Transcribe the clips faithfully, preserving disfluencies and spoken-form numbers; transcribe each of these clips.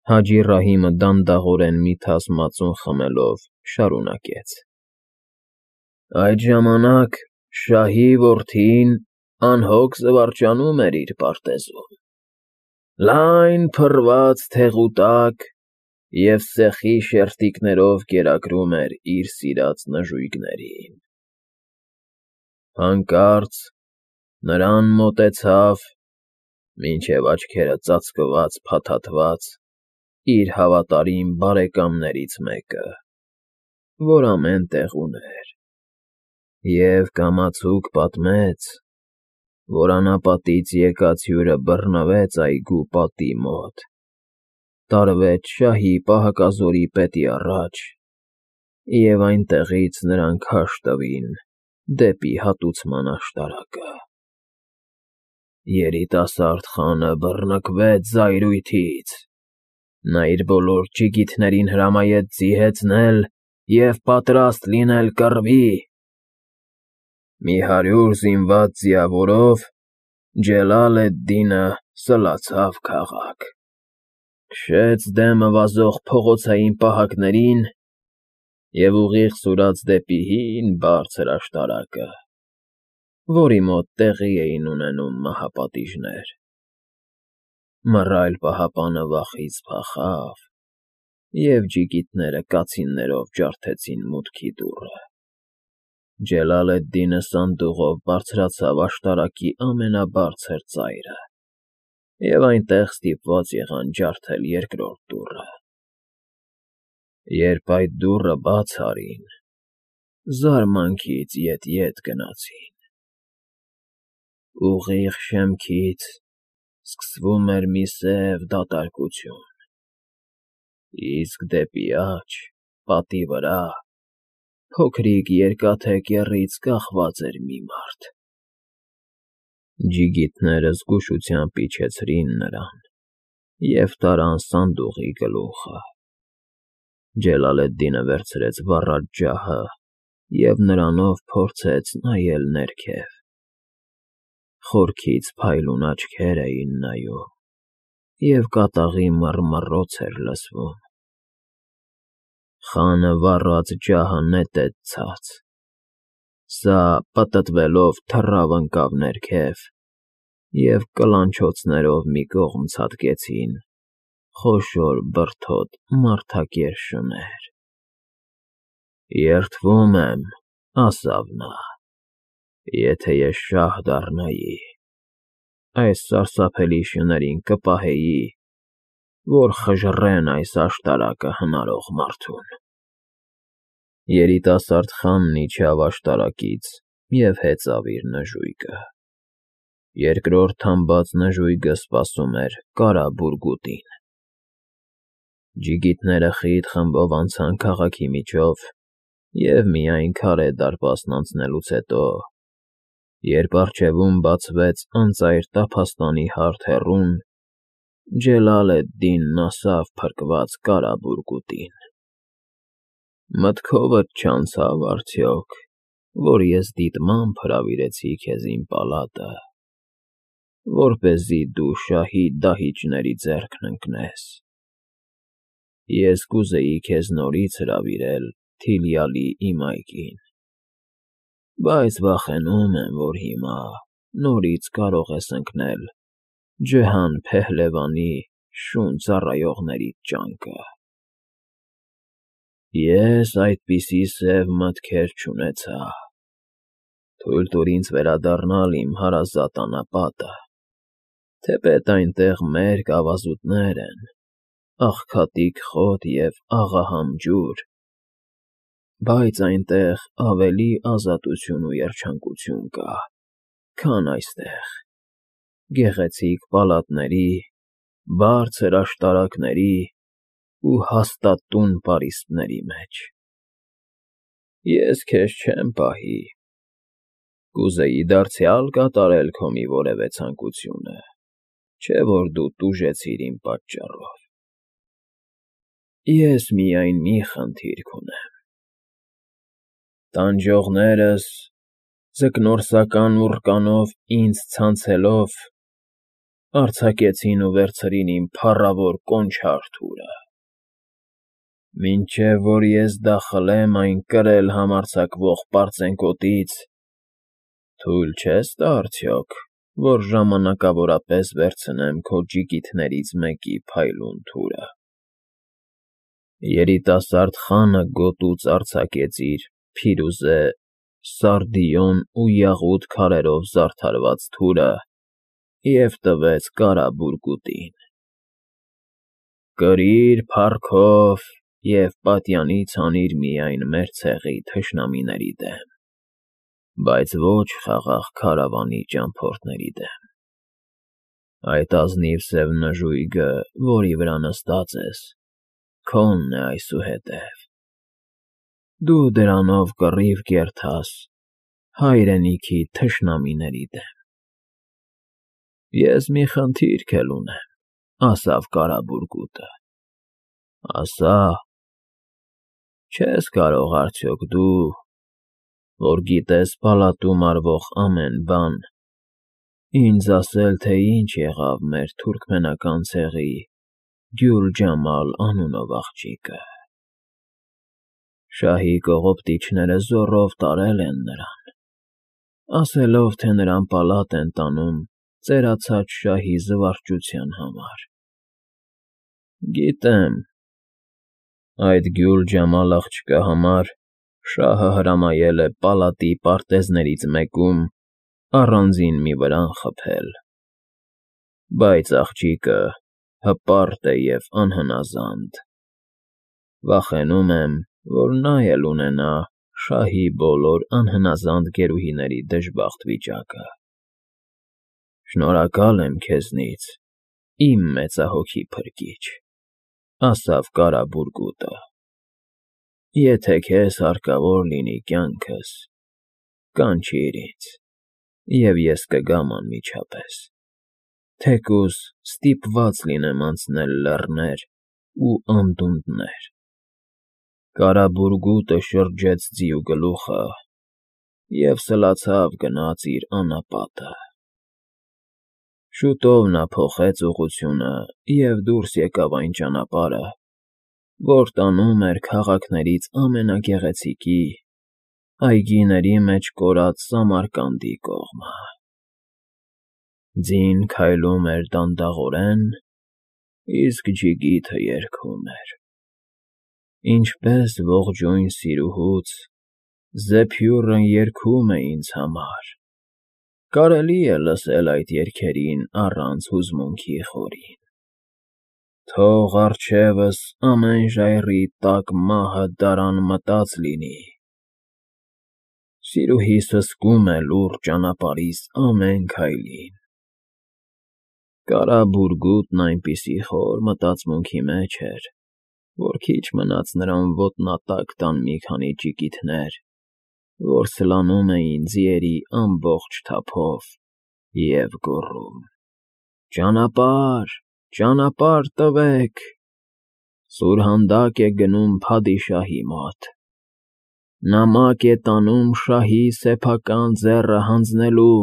Հաջի Ռահիմը դանդաղորեն մի թաս մածուն խմելով շարունակեց. Այդ ժամանակ շահի որդին անհոգ զվարճանում էր իր պարտեզում, լայն փռված թեղուտակ և սեխի շերտիկներով կերակրում էր իր սիրած նժույգներին. հանկարծ նրան մոտեցավ, մինչև աչքերը ծածկված փաթաթված, իր հավատարիմ բարեկամներից մեկը, որ ամեն տեղ ուներ, և կամացուկ պատմեց, որ անապատից եկած հյուրը բռնվեց այգու պատի մոտ, տարվեց շահի պահակազորի պետի առաջ և այնտեղից նրան քաշ տվին դեպի հատուցման աշտարակը. երիտասարդ խանը բռնկվեց զայրույթից, նա իր բոլոր ջիգիթներին հրամայեց ձիհեցնել և պատրաստ լինել կռվի, մի հարյուր զինված ձիավորով Ջելալ֊էդ֊Դինը սլացավ քաղաք, քշեց դեմը վազող փողոցային պահակներին և ուղիղ սուրաց դեպի հին բարձր աշտարակը, որի մոտ տեղի էին ունենում մահապատիժներ. մռայլ պահապանը վախից փախավ, և ջիգիտները կացիններով ջարդեցին մուտքի դուռը, Ջելալ֊էդ֊Դինը սանդուղով բարձրացավ աշտարակի ամենաբարձր ծայրը և այնտեղ ստիպված եղան ջարդել երկրորդ դուռը. երբ այդ դուռը բաց արին, զարմանքից ետ֊ետ գնացին. ուղիղ շեմքից սկսվում էր մի սև դատարկություն, իսկ դեպի աջ, պատի վրա, փոքրիկ երկաթե կեռից կախված էր մի մարդ. ջիգիտները զգուշությամբ իջեցրին նրան և տարան սանդուղի գլուխը, Ջելալ֊էդ֊Դինը վերցրեց վառած ջահը և նրանով փորձեց նայել ներքև, խորքից փայլուն աչքեր էին նայում և կատաղի մռմռոց էր լսվում. խանը վառած ջահը նետեց ցած, սա պտտվելով թռավ ընկավ ներքև և կլանչոցներով մի կողմ ցատկեցին խոշոր բրդոտ մարդակեր շներ։ «Երդվում եմ,֊ ասավ նա,֊ եթե ես շահ դառնայի, այս սարսափելի շներին կպահեի, որ խժռեն այս աշտարակը հնարող մարդուն»։ Երիտասարդ խանն իջավ աշտարակից և հեծավ իր նժույգը, երկրորդ թամբած նժույգը սպասում էր Կարա Բուրգուտին։ Ջիգիտները խիտ խմբով անցան քաղաքի միջով և միայն քարե դարպասն անցնելուց հետո, երբ առջևում բացվեց անծայր տափաստանի հարթ հեռուն, Ջելալ֊էդ֊Դինն ասավ փրկված Կարա Բուրգուտին. «Մտքովդ չանցա՞վ արդյոք, որ ես դիտմամբ հրավիրեցի քեզ իմ պալատը, որպեսզի դու շահի դահիճների ձեռքն ընկնես։ Ես կուզեի քեզ նորից հրավիրել Թիլյալի իմ այգին, բայց վախենում եմ, որ հիմա նորից կարող ես ընկնել Ջեհան Փեհլևանի շուն ծառայողներիդ ճանկը։ Ես այդպիսի սև մտքեր չունեցա, թույլ տուր ինձ վերադառնալ իմ հարազատ անապատը, թեպետ այնտեղ մերկ ավազուտներ են, աղքատիկ խոտ և աղահամ ջուր, բայց այնտեղ ավելի ազատություն ու երջանկություն կա, քան այստեղ, գեղեցիկ պալատների, բարձր աշտարակների ու հաստատուն պարիսպների մեջ։ Ես քեզ չեմ պահի, կուզեի դարձյալ կատարել քո մի որևէ ցանկությունը, չէ՞ որ դու տուժեցիր իմ պատճառով։ Ես միայն մի խնդիր կունեմ. տանջողներս ձկնորսական ուռկանով ինձ ցանցելով արձակեցին ու վերցրին իմ փառավոր Կոնչարթուրը, Մինչև որ ես դա խլեմ այն կրել համարձակվող պարծենկոտից, թույլ չես տա արդյոք, որ ժամանակավորապես վերցնեմ քո ջիգիթներից մեկի փայլուն թուրը։ Երիտասարդ խանը գոտուց արձակեց իր փիրուզե, սարդիոն ու յաղուտ քարերով զարդարված թուրը և տվեց կարա բուրգուտին։ «Կրիր փառքով և պատյանից հանիր միայն մեր ցեղի թշնամիների դեմ, բայց ոչ խաղաղ քարավանի ճամփորդների դեմ։ Այդ ազնիվ սև նժույգը, որի վրա նստած ես, քոնն է այսուհետև։ Դու դրանով կռիվ կերդաս հայրենիքի թշնամիների դեմ»։ «Ես մի խնդիրք էլ ունեմ,֊ ասավ կարաբուրգուտը,֊ ասա, չես կարող արդյոք դու, որ գիտես պալատում արվող ամեն բան, ինձ ասել, թե ինչ եղավ մեր թուրքմենական ցեղի Գյուլջամալ անունով աղջիկը։ Շահի կողոպտիչները զոռով տարել են նրան, ասելով, թե նրան պալատ են տանում ծերացած շահի զվարճության համար։ Գիտեմ, այդ Գյուլջամալ աղջկա համար շահը հրամայել է պալատի պարտեզներից մեկում առանձին մի վրան խփել, բայց աղջիկը հպարտ է և անհնազանդ։ Վախենում եմ, որ նա էլ ունենա շահի բոլոր անհնազանդ գերուհիների դժբախտ վիճակը։ Շնորհակալ եմ քեզնից, իմ մեծահոգի փրկիչ,֊ ասավ կարաբուրգուտը։ Եթե քեզ հարկավոր լինի կյանքս, կանչիր ինձ, և ես կգամ անմիջապես, թեկուզ ստիպված լինեմ անցնել լեռներ ու անդունդներ։ Կարաբուրգուտը շրջեց ձիու գլուխը և սլացավ գնաց իր անապատը։ Շուտով նա փոխեց ուղղությունը և դուրս եկավ այն ճանապարհը, որ տանում էր քաղաքներից ամենագեղեցիկի, այգիների մեջ կորած Սամարկանդի կողմը։ Ձին քայլում էր դանդաղորեն, իսկ ջիգիթը երգում էր. Ինչպես ողջույն սիրուհուց, Զեփյուրն երգում է ինձ համար, կարելի է լսել այդ երգերին առանց հուզմունքի խորին։ Թող առջևս ամեն ժայռի տակ մահը դարան մտած լինի, սիրուհիս հսկում է լուռ ճանապարհիս ամեն քայլին։ Կարաբուրգուտն այնպիսի խոր մտածմունքի մեջ էր, որ քիչ մնաց նրան ոտնատակ տան մի քանի ջիգիթներ, որ սլանում էին ձիերի ամբողջ թափով և գոռում. «Ճանապարհ, ճանապարհ տվեք, Սուրհանդակ է գնում փադիշահի մոտ, նամակ է տանում շահի սեփական ձեռը հանձնելու»։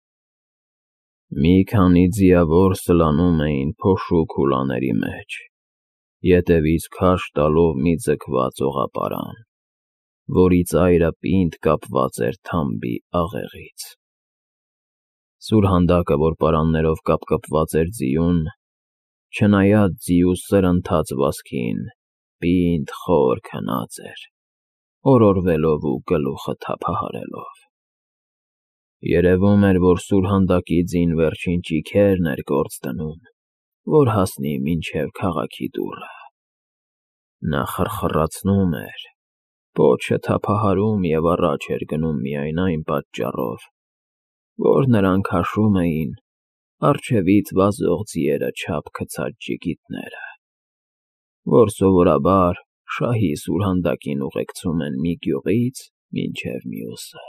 Մի քանի ձիավոր սլանում էին փոշու քուլաների մեջ, ետևից քարշ տալով մի ձգված օղապարան, որի ծայրը պինդ կապված էր թամբի աղեղից։ Սուրհանդակը, որ պարաններով կապկպված էր ձիուն, չնայած ձիու սրընթաց վազքին, պինդ խոր քնած էր, օրորվելով ու գլուխը թափահարելով։ Երևում էր, որ սուրհանդակի ձին վերջին ճիգերն էր գործ դնում, որ հասնի մինչև քաղաքի դուռը։ Նա խռխռացնում էր, պոչը թափահարում և առաջ էր գնում միայն այն պատճառով, որ նրան քաշում էին առջևից վազող ձիերը չափ գցած ջիգիթները, որ սովորաբար շահի սուրհանդակին ուղեկցում են մի գյուղից մինչև մյուսը։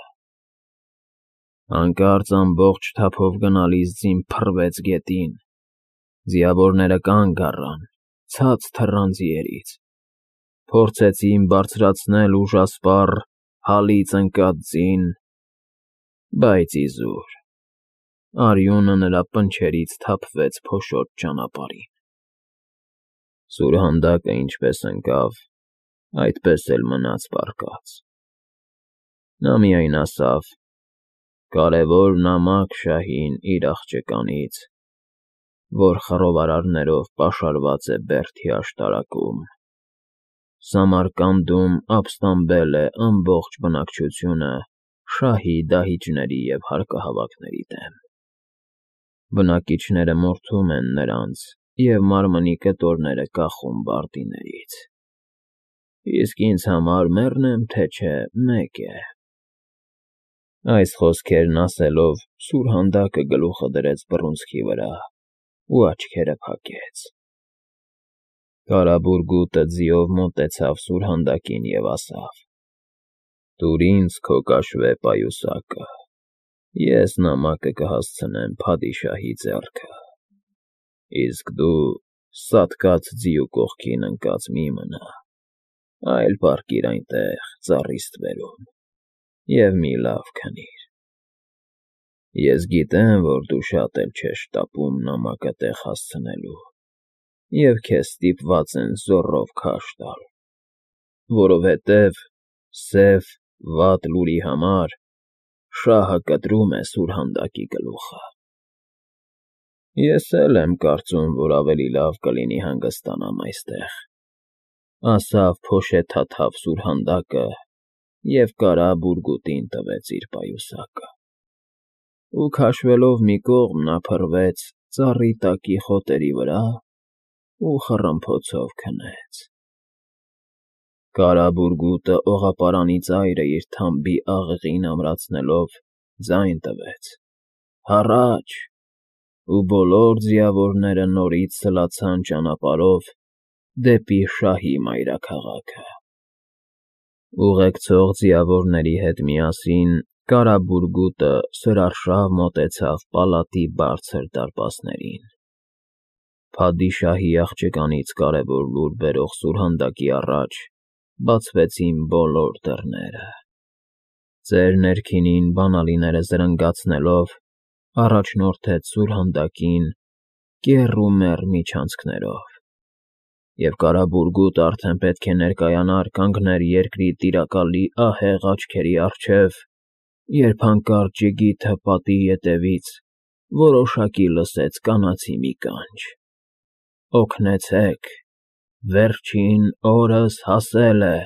Հանկարծ ամբողջ թափով գնալիս ձին փռվեց գետին, ձիավորները կանգ առան, ցած թռան ձիերից, փորձեցին բարձրացնել ուժասպառ, հալից ընկած ձին, բայց իզուր, արյունը նրա պնչերից թափվեց փոշոտ ճանապարհին։ Սուրհանդակը ինչպես ընկավ, այդպես էլ մնաց պառկած։ Նա միայն ասավ. «Կարևոր նամակ շահին իր աղջկանից, որ խռովարարներով պաշարված է Բերդի աշտարակում։ Սամարկանդում ապստամբել է ամբողջ բնակչությունը շահի դահիճների և հարկահավաքների դեմ։ Բնակիչները մորթում են նրանց և մարմնի կտորները կախում բարդիներից։ Իսկ ինձ համար մեռնեմ, թե չէ, մեկ է»։ Այս խոսքերն ասելով սուրհանդակը գլուխը դրեց բռունցքի վրա ու աչքերը փակեց։ Կարագուրգուտը ձիով մոտեցավ սուրհանդակին և ասավ. «Տուր ինձ քո կաշվե պայուսակը, ես նամակը կհասցնեմ փադիշահի ձեռքը, իսկ դու սատկած ձիու կողքին ընկած մի մնա, այլ պառկիր այնտեղ ծառի ստվերում և մի լավ քնիր։ Ես գիտեմ, որ դու շատ էլ չես շտապում նամակը տեղ հասցնելու և քեզ ստիպված են զոռով քաշ տալ, որովհետև սև, վատ լուրի համար շահը կտրում է սուրհանդակի գլուխը։ Ես էլ եմ կարծում, որ ավելի լավ կլինի հանգստանամ այստեղ», ասավ փոշեթաթավ սուրհանդակը և Կարագուրգուտին տվեց իր պայուսակը։ Ու քաշվելով մի կողմ նա փռվեց ծառի տակի խոտերի վրա ու խռմփոցով քնեց։ Կարագուրգուտը օղապարանի ծայրը իր թամբի աղեղին ամրացնելով ձայն տվեց. «Հառաչ», ու բոլոր ձիավորները նորից սլացան ճանապարհով դեպի շահի մայրաքաղաքը։ Ուղեկցող ձիավորների հետ միասին Կարագուրգուտը սրարշավ մոտեցավ պալատի բարձր դարպասներին։ Փադիշահի աղջկանից կարևոր լուր բերող սուրհանդակի առաջ բացվեցին բոլոր դռները։ Ծեր ներքինին բանալիները զրնգացնելով առաջնորդեց սուրհանդակին կեռ ու մեռ միջանցքներով, և Կարագուրգուտը արդեն պետք է ներկայանար կանգներ երկրի տիրակալի ահեղ աչքերի առջև, երբ հանկարծ ջիգիթը պատի ետևից որոշակի լսեց կանացի մի կանչ. «Օգնեցե՛ք, վերջին օրս հասել է»։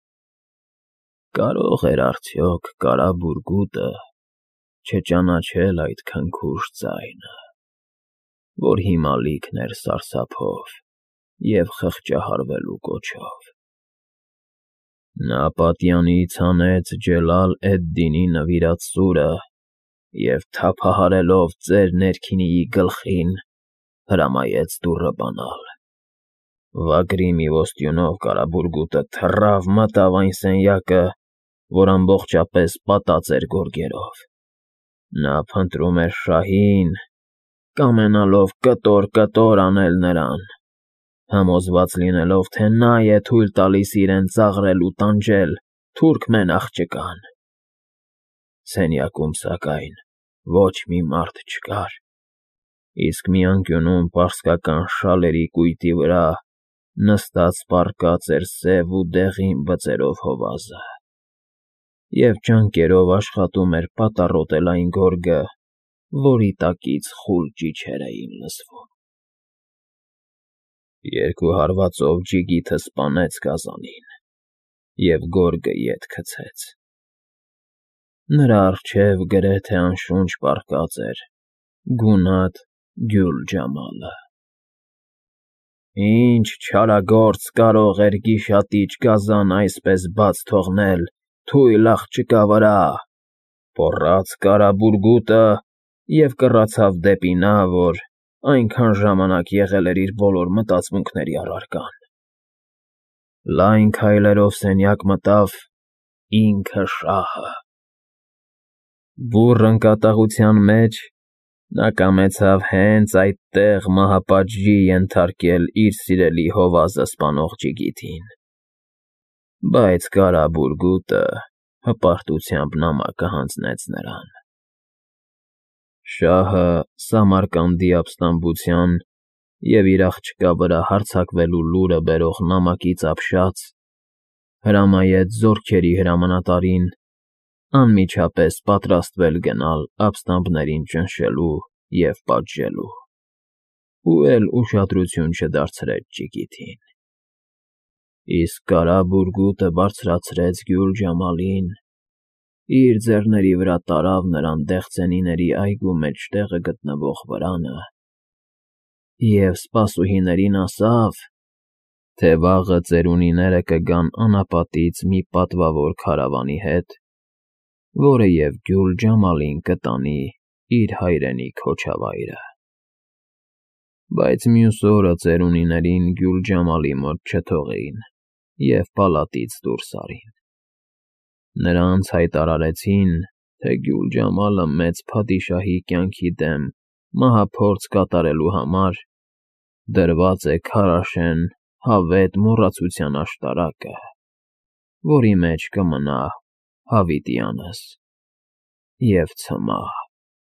Կարո՞ղ էր արդյոք Կարագուրգուտը չճանաչել այդ քնքուշ ձայնը, որ հիմա լիքն էր սարսափով և խղճահարվելու կոչով։ Նա պատյանից հանեց Ջելալ֊էդ֊Դինի նվիրած սուրը և թափահարելով ծեր ներքինիի գլխին հրամայեց դուռը բանալ։ Վագրի մի ոստյունով Կարագուրգուտը թռավ մտավ այն սենյակը, որ ամբողջապես պատած էր գորգերով։ Նա փնտրում էր շահին, կամենալով կտոր֊կտոր անել նրան, համոզված լինելով, թե նա է թույլ տալիս իրեն ծաղրել ու տանջել թուրքմեն աղջկան։ Սենյակում, սակայն, ոչ մի մարդ չկար, իսկ մի անկյունում պարսկական շալերի կույտի վրա նստած պառկած էր սև ու դեղին բծերով հովազը և ջանքերով աշխատում էր պատառոտել այն գորգը, որի տակից խուլ ճիչեր էին լսվում։ Երկու հարվածով ջիգիթը սպանեց գազանին, և գորգը ետ գցեց։ Նրա առջև գրեթե անշունչ պառկած էր գունատ Գյուլ֊Ջամալը։ Ի՞նչ չարագործ կարող էր գիշատիչ գազան այսպես բաց թողնել թույլ աղջկա վրա,֊ գոռաց Կարագուրգուտը և կռացավ դեպի նա, որ այնքան ժամանակ եղել էր իր բոլոր մտածմունքների առարկան։ Լայն քայլերով սենյակ մտավ ինքը շահը։ Բուռն կատաղության մեջ նա կամեցավ հենց այդտեղ մահապատժի ենթարկել իր սիրելի հովազը սպանող ջիգիթին։ Բայց Կարագուրգուտը հպարտությամբ նամակը հանձնեց նրան։ Շահը Սամարկանդի ապստամբության և իր աղջկա վրա հարձակվելու լուրը բերող նամակից ապշած հրամայեց զորքերի հրամանատարին անմիջապես պատրաստվել գնալ ապստամբներին ճնշելու և պատժելու, ու էլ ուշադրություն չդարձրեց ճիգիթին։ Իսկ Կարա Բուրգուտը բարձրացրեց Գյուլջամալին, իր ձեռների վրա տարավ նրան դեղցենիների այգու մեջտեղը գտնվող վրանը և սպասուհիներին ասավ, թե վաղը ծերունիները կգան անապատից մի պատվավոր քարավանի հետ, որը և Գյուլջամալին կտանի իր հայրենի քոչավայրը։ Բայց մյուս օրը ծերունիներին Գյուլջամալի մոտ չթողին և պալատից դուրս արին։ Նրանց հայտարարեցին, թե Գյուլջամալը մեծ փադիշահի կյանքի դեմ մահափորձ կատարելու համար դրված է քարաշեն հավետ մոռացության աշտարակը, որի մեջ կմնա հավիտյանս և ցմահ։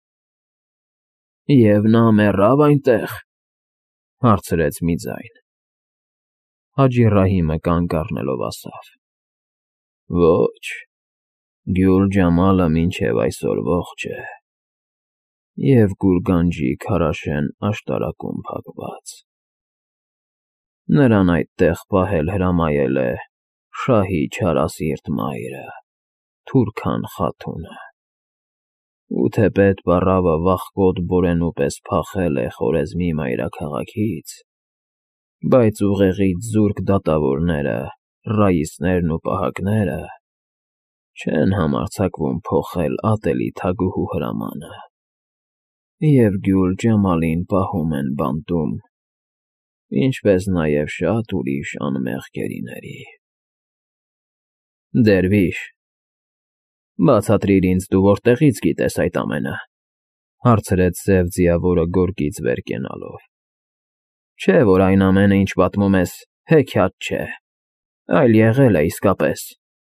֊ Եվ նա մեռա՞վ այնտեղ,֊ հարցրեց մի ձայն։ Հաջի Ռահիմը կանգ առնելով ասավ. «Ոչ, Գյուլջամալը մինչև այսօր ողջ է և գուրգանջի քարաշեն աշտարակում փակված։ Նրան այդտեղ պահել հրամայել է շահի չարասիրտ մայրը՝ Թուրքան խաթունը, ու թեպետ պառավը վախկոտ բորենու պես փախել է Խորեզմի մայրաքաղաքից, բայց ուղեղից զուրկ դատավորները, ռաիսներն ու պահակները չեն համարձակվում փոխել ատելի թագուհու հրամանը և Գյուլջամալին պահում են բանտում, ինչպես նաև շատ ուրիշ անմեղ գերիների»։ ֊ Դերվի՛շ, բացատրիր ինձ, դու որտեղի՞ց գիտես այդ ամենը,֊ հարցրեց սև ձիավորը գորգից վեր կենալով։ ֊ Չէ՞ որ այն ամենը, ինչ պատմում ես, հեքիաթ չէ, այլ եղել է իսկապես։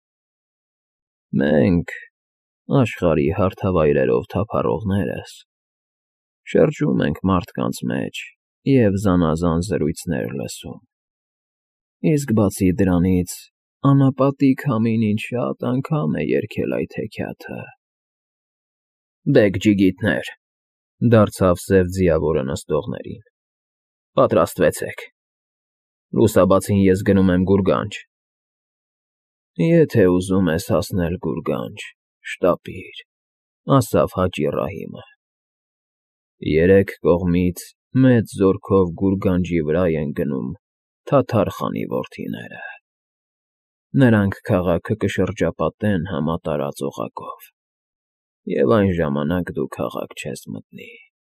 Մենք՝ աշխարհի հարթավայրերով թափառողներս, շրջում ենք մարդկանց մեջ և զանազան զրույցներ լսում, իսկ բացի դրանից անապատի քամին ինձ շատ անգամ է երգել այդ հեքիաթը։ ֊ Բեգ ջիգիթներ,֊ դարձավ սև ձիավորը նստողներին,֊ պատրաստվեցեք, լուսաբացին ես գնում եմ Գուրգանջ։ ֊ Եթե ուզում ես հասնել Գուրգանջ, շտապիր,֊ ասավ Հաջի Ռահիմը։ Երեք կողմից մեծ զորքով Գուրգանջի վրա են գնում Թաթար խանի որդիները։ Նրանք քաղաքը կշրջապատեն համատարած օղակով, և այն ժամանակ դու քաղաք չես մտնի։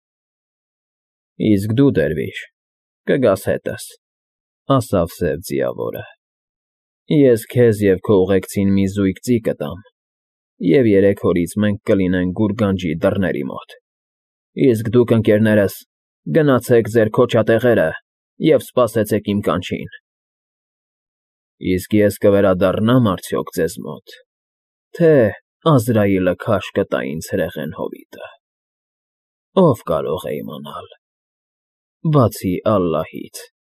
֊ Իսկ դու, Դերվիշ, կգաս հետս,֊ ասավ սև ձիավորը։ Ես քեզ և քո ուղեկցին մի զույգ ծի կտամ, և երեք օրից մենք կլինենք Գուրգանջի դռների մոտ, իսկ դուք, ընկերներս, գնացեք ձեր քոչատեղերը և սպասեցեք իմ կանչին։ ֊ Իսկ ես կվերադառնա՞մ արդյոք ձեզ մոտ, թե Ազրայիլը քարշ կտա ինձ հրեղեն հովիտը, ով կարող է իմանալ, բացի Ալլահից։